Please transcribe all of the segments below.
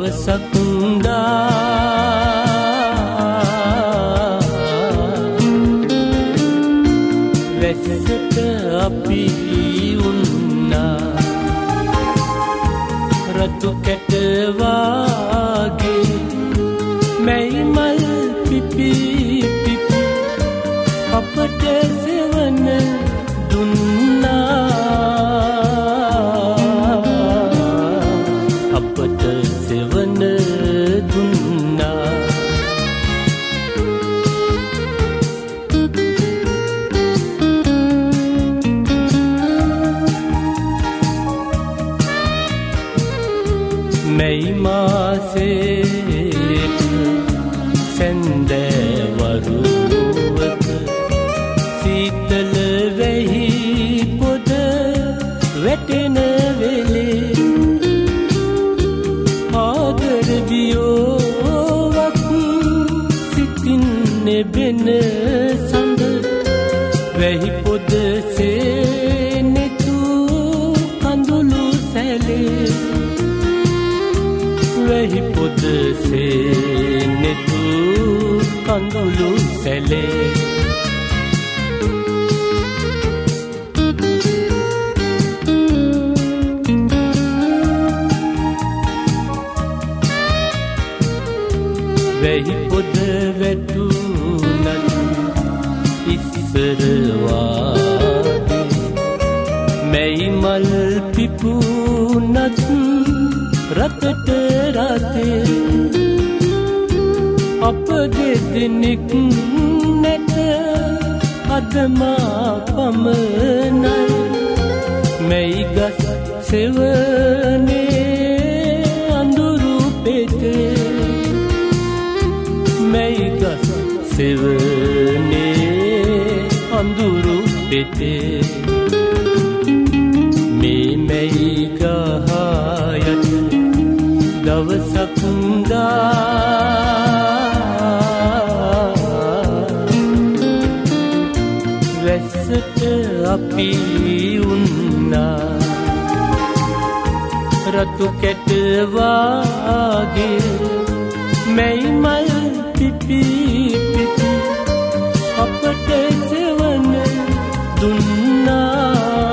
දවසක් වැස්සට අපි උන්නා රතු කැට වාගේ මැයි මල් පිපි පිපි අපට සෙවන දුන්නා අපට සෙවන දුන්නා මැයි මාසේට සැන්දෑවරුවක සීතල වෙහි පොද වැටෙන වෙලේ ආදර වියෝවක් සිතින් නෙබෙන සඳ වෙහි පොද සේනෙතු කඳුළු සැලේ වෙහි පොද සේනෙතු කඳුළු සැලේ වෙහි පොද වැටුණත් ඉස්සර වාගේ මැයි මල් පිපුණත් රතට රතේ අප දෙදෙනෙක් නැත අදමා පමණයි මැයි ගස් සෙවනේ අඳුරු පෙතේ මැයි ගස් සෙවනේ අඳුරු පෙතේ මේ මැයි ගහයට දවසක් වැස්සට අපි උන්නා රතු කැට වාගේ මැයි මල් පිපි පිපි අපට සෙවන දුන්නා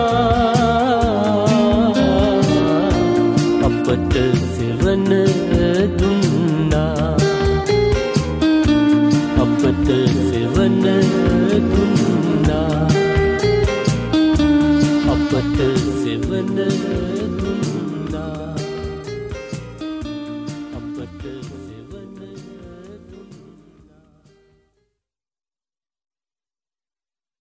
අපට සෙවන දුන්නා අපට සෙවන දුන්නා අපට සෙවන දුන්නා අපට